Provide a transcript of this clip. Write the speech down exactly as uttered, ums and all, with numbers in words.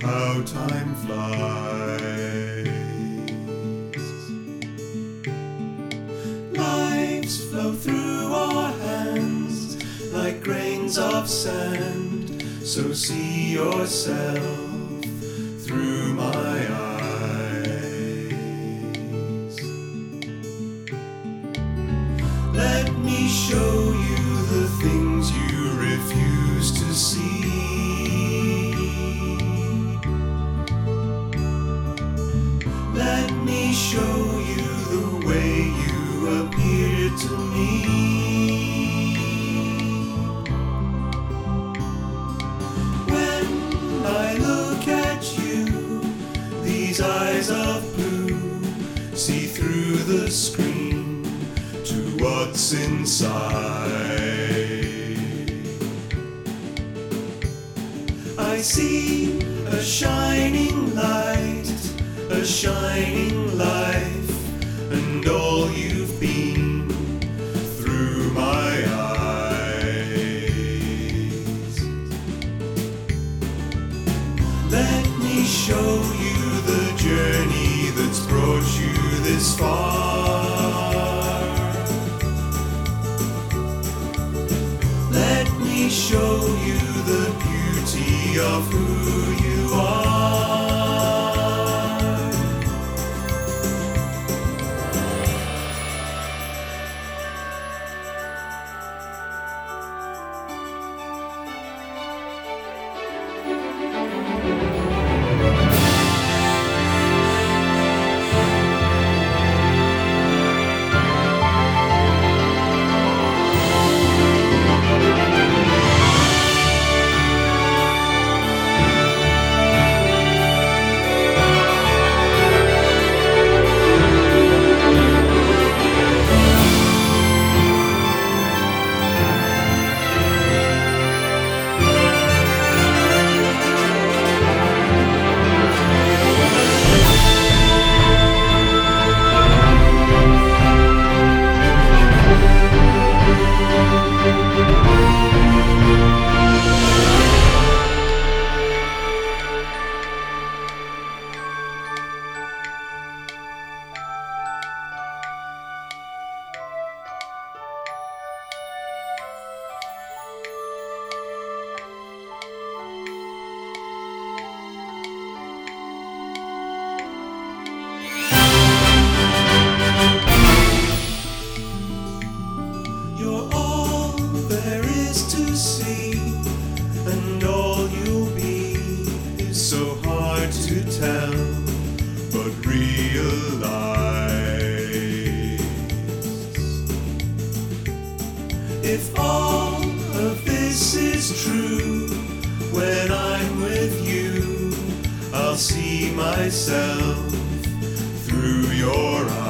how time flies. Lives flow through our hands like grains of sand, so see yourself through my eyes. Let me show you the things you refuse to see. Let me show you the way you appear to me. When I look at you, these eyes of blue see through the screen to what's inside. I see a shining light, a shining life, and all you've been through my eyes. Let me show you the journey that's brought you this far. Let me show you the beauty of who you are. So hard to tell, but realize if all of this is true, when I'm with you, I'll see myself through your eyes.